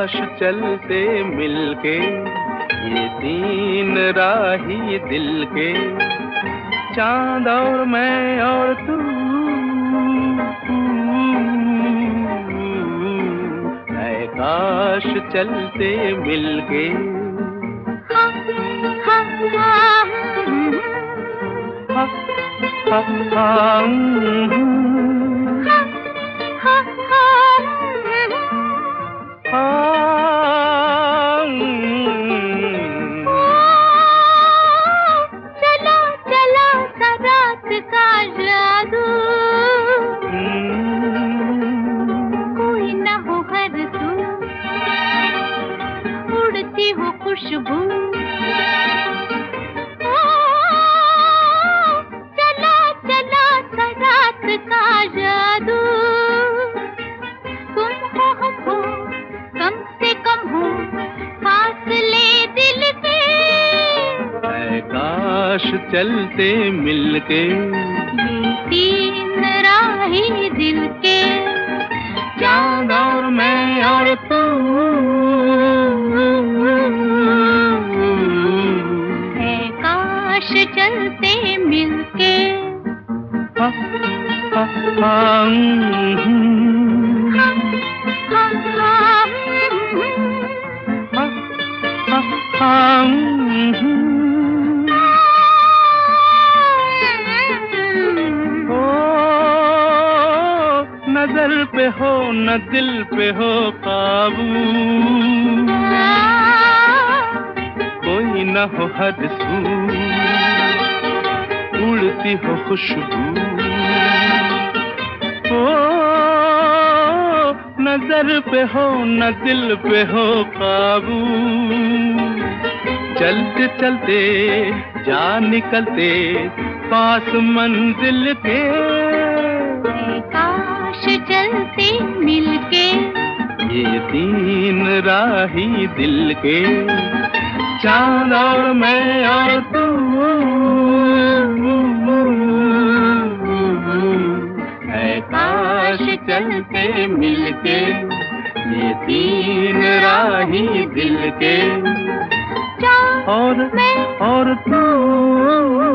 काश चलते मिलके ये तीन राही दिल के, चांद और मैं और तू, ऐ काश चलते मिलके। चला चला सा रात का जादू, कोई न हो हर तू, उड़ती हो खुशबू। चला चला सा रात का जादू, तुम हो हम हो, कम से कम हो फासले दिल के। ऐ काश चलते मिलके ये तीन राही दिल के, चांद और मैं और तू, है काश चलते मिलके। नजर पे हो न दिल पे हो काबू, कोई न हो हद सू, उड़ती हो खुशबू। ओ नजर पे हो न दिल पे हो काबू, चलते चलते जा निकलते पास मंजिल के। काश चलते मिलके ये तीन राही दिल के, चांद और मैं और तू, है काश चलते मिलके ये तीन राही दिल के, और मैं और तू।